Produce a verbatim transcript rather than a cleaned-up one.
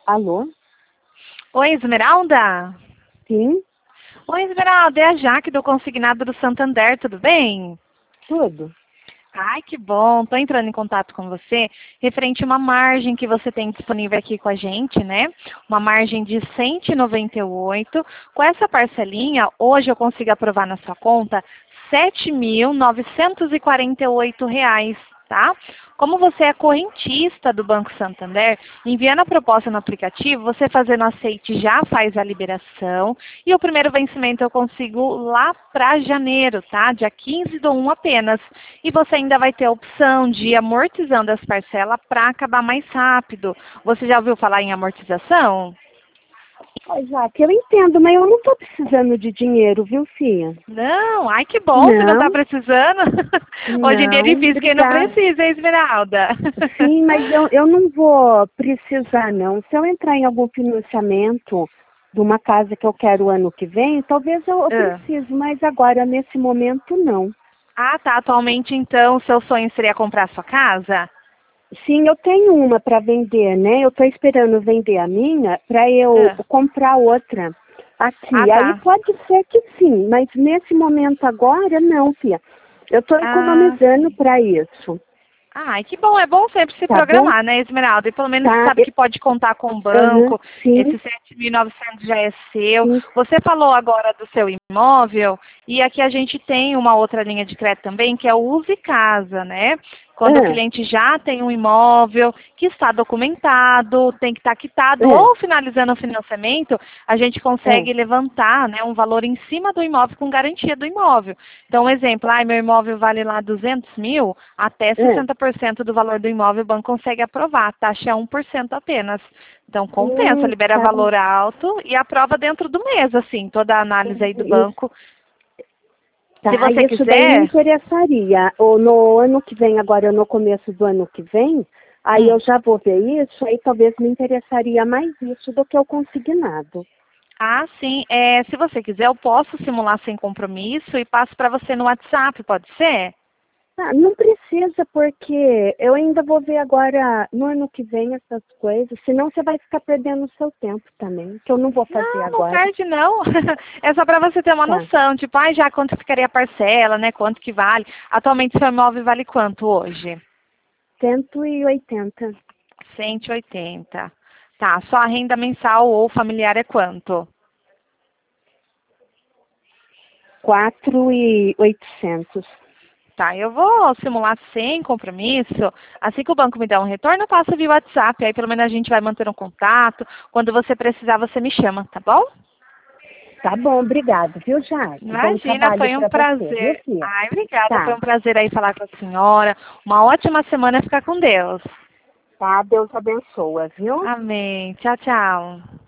Alô? Oi, Esmeralda? Sim, Oi, Esmeralda, é a Jaque do Consignado do Santander, tudo bem? tudo. Ai, que bom. Estou entrando em contato com você referente a uma margem que você tem disponível aqui com a gente, né? Uma margem de cento e noventa e oito. Com essa parcelinha, hoje eu consigo aprovar na sua conta sete mil novecentos e quarenta e oito reais, tá? Como você é correntista do Banco Santander, enviando a proposta no aplicativo, você fazendo aceite já faz a liberação e o primeiro vencimento eu consigo lá para janeiro, tá? Dia quinze do um apenas. E você ainda vai ter a opção de ir amortizando as parcelas para acabar mais rápido. Você já ouviu falar em amortização? Ó, Jaque, eu entendo, mas eu não tô precisando de dinheiro, viu, filha? Não, ai que bom, você não está Não, precisando. Hoje em dia é não, difícil quem não obrigada. precisa, hein, Esmeralda? Sim, mas eu, eu não vou precisar, não. Se eu entrar em algum financiamento de uma casa que eu quero ano que vem, talvez eu, eu Ah. precise, mas agora, nesse momento, não. Ah, tá. Atualmente, então, seu sonho seria comprar sua casa? Sim, eu tenho uma para vender, né? Eu estou esperando vender a minha para eu Ah, comprar outra ah aqui. Aí tá. pode ser que sim, mas nesse momento agora, não, filha. Eu estou Ah, economizando sim. para isso, Ai, que bom. É bom sempre se tá bom? programar, né, Esmeralda? E pelo menos você Tá, sabe que pode contar com o aham, banco. sim, Esse sete mil e novecentos já é seu. sim, Você falou agora do seu imóvel. E aqui a gente tem uma outra linha de crédito também, que é o Use Casa, né? Quando o ah, cliente já tem um imóvel que está documentado, tem que estar quitado ah, ou finalizando o financiamento, a gente ah, consegue levantar, né, um valor em cima do imóvel com garantia do imóvel. Então, um exemplo, ah, meu imóvel vale lá duzentos mil, até ah. sessenta por cento do valor do imóvel o banco consegue aprovar, a taxa é um por cento apenas. Então, compensa, Hum, libera tá. valor alto e aprova dentro do mês, assim, toda a análise aí do Isso, banco. Se tá, você isso daí me quiser, interessaria. Ou no ano que vem, agora no começo do ano que vem, aí hum, eu já vou ver isso, aí talvez me interessaria mais isso do que o consignado. ah, sim. É, se você quiser, eu posso simular sem compromisso e passo para você no WhatsApp, pode ser? Ah, não precisa, porque eu ainda vou ver agora no ano que vem essas coisas, senão você vai ficar perdendo o seu tempo também, que eu não vou fazer Não, não agora. perde não. É só para você ter uma Tá. noção, tipo, ah, já quanto ficaria a parcela, né? Quanto que vale. Atualmente seu imóvel vale quanto hoje? Cento e oitenta. cento e oitenta. Tá, sua renda mensal ou familiar é quanto? Quatro e oitocentos. Tá, eu vou simular sem compromisso. Assim que o banco me der um retorno, eu passo via WhatsApp. Aí pelo menos a gente vai manter um contato. Quando você precisar, você me chama, tá bom? Tá bom, obrigado, viu, Jaque? Bom Imagina, trabalho foi um para você, viu, prazer. filha? Ai, obrigada. Foi Tá, um prazer aí falar com a senhora. Uma ótima semana. Fica com Deus. tá, Deus abençoa, viu? Amém. Tchau, tchau.